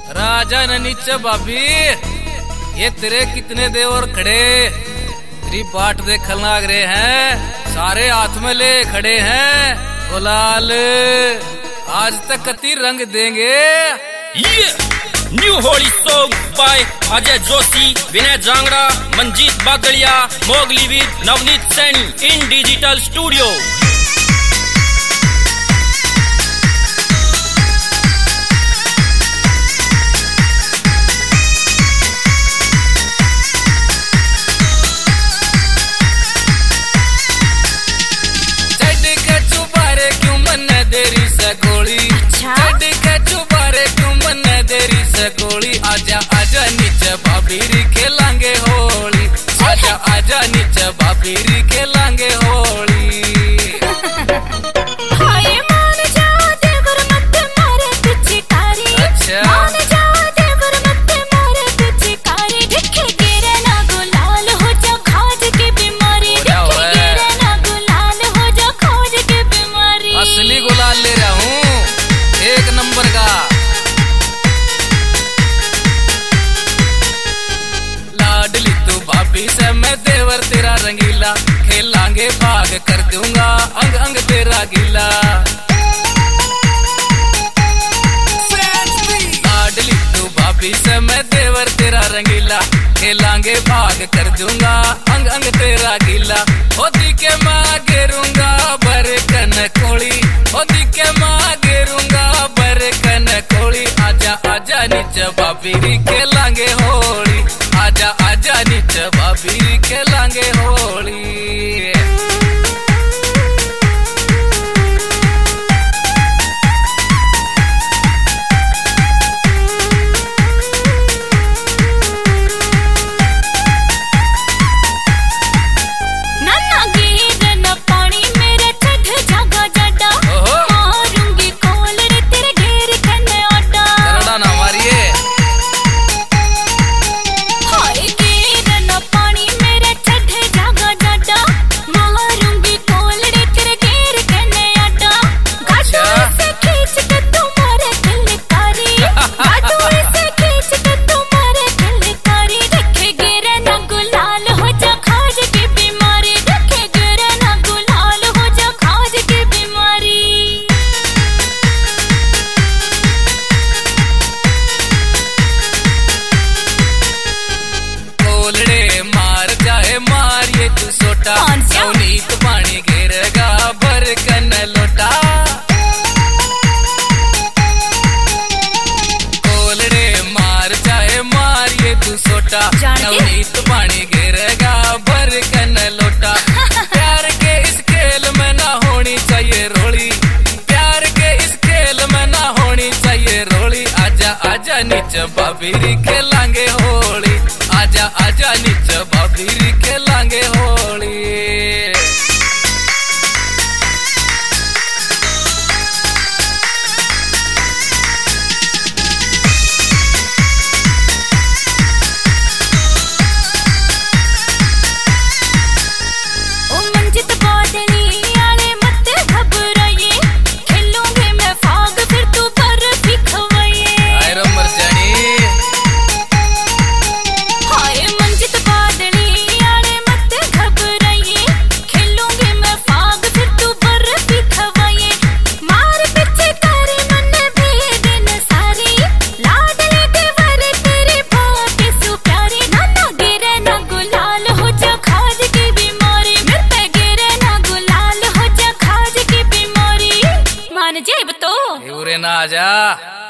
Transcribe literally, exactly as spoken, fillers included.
राजा न नीचे भाभी, ये तेरे कितने देवर खड़े, तेरी बाट देखने लग रहे हैं, सारे हाथ में ले खड़े हैं गुलाल, आज तक कति रंग देंगे। ये new Holi song by Ajay Joshi, Vinay Jangra, Manjeet Badaliya, Mowgli with Navneet Saini in digital studio. गोली आजा आजा नीचे भाभी खेलांगे होली, आजा आजा नीचे भाभी खेलांगे होली। हाय मान जाओ देवर मत मारे पिचकारी, अच्छा मान जाओ देवर मत मारे पिचकारी, दिखे गिरे ना गुलाल हो जा खाज की बीमारी, दिखे गिरे ना गुलाल हो जा खाज की बीमारी। असली गुलाल ले रहा हूँ एक नंबर का। भाभी से मैं देवर तेरा रंगीला, खेलांगे भाग कर दूंगा अंग अंग तेरा गीला। लाडली तू भाभी से मैं देवर तेरा रंगीला, खेलांगे भाग कर दूंगा अंग अंग तेरा गीला। होती के माँ घेरूंगा बर कन कोली, होती के माँ घेरूंगा बर कन कोली, आजा आजा नीचे भाभी खेलांगे होली, आजा आजा नीचे भाभी खेलांगे होली। नवनीत पानी घेरेगा भर कन लोटा, कोलड़े मार चाहे मार ये तू सोटा, नवनीत पानी घेरेगा भर कन लोटा। प्यार के इस खेल में ना होनी चाहिए रोली, प्यार के इस खेल में ना होनी चाहिए रोली, आजा आजा नीचे भाभी खेलांगे होली, आजा आजा नीचे भाभी खेलांगे होली। ना आजा।